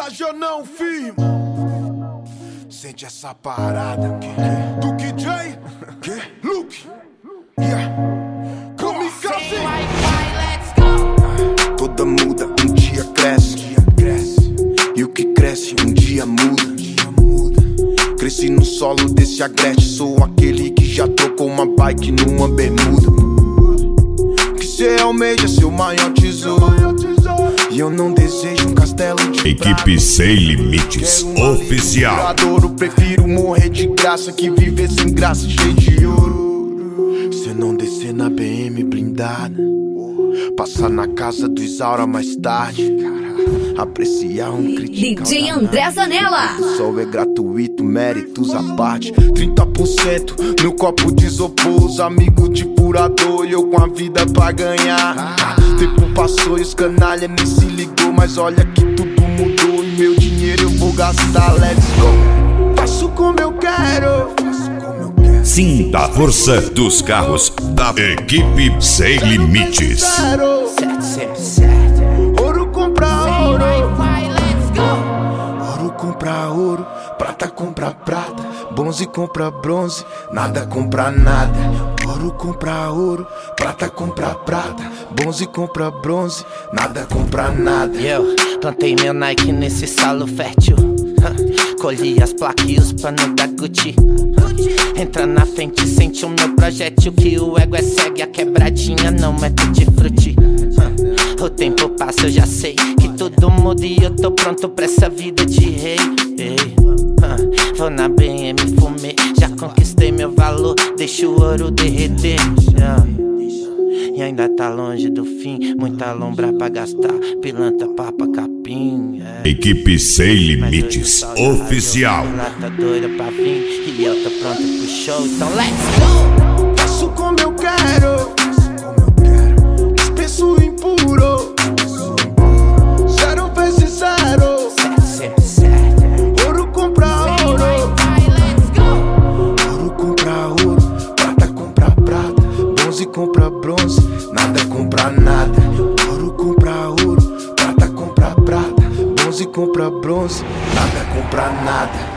viaja não, filho. Sente essa parada. Do DJ, Luke, Kamikaze. Toda muda, um dia cresce. E o que cresce, um dia muda. Cresci no solo desse agreste. Sou aquele que já trocou uma bike numa bermuda. Que cê almeja seu maior tesouro. E eu não desejo um castelo de Equipe Sem Limites Oficial. Prefiro morrer de graça que viver sem graça, cheio de ouro. Cê não descer na BM blindada, passar na casa do Isaura mais tarde, apreciar um crítico. DJ André Zanella. O sol é gratuito, méritos à parte. 30% no copo de isopor. Os amigos de furador e eu com a vida pra ganhar. Tempo passou e os canalha nem se ligou. Mas olha que tudo mudou e meu dinheiro eu vou gastar. Let's go. Faço como eu quero. Sinta a força dos carros da Equipe Sem Limites. 777. Ouro compra ouro. Ouro compra ouro. Prata compra prata. Bronze compra bronze. Nada compra nada. Ouro compra ouro. Prata compra prata. Bronze compra bronze. Nada compra nada. Eu plantei meu Nike nesse solo fértil. Colhi as placas e os panos da Gucci. Entra na frente, sente o meu projétil. Que o ego é cego e a quebradinha não é tutti frutti. O tempo passa, eu já sei que tudo muda e eu tô pronto pra essa vida de rei. Vou na BM, fumei, já conquistei meu valor. Deixo o ouro derreter. E ainda tá longe do fim, muita lombra pra gastar, pilantra, papa, capim. Equipe Sem Limites Oficial. Tá doida pra vir e eu tô pronto pro show, então let's go! Faço como eu quero. Espesso impuro. 0 vezes 0. 777. Ouro compra ouro. Ouro compra ouro. Prata compra prata. Bronze compra bronze. Nada compra nada. Ouro compra ouro. Prata compra prata. Bronze compra bronze. Nada compra nada.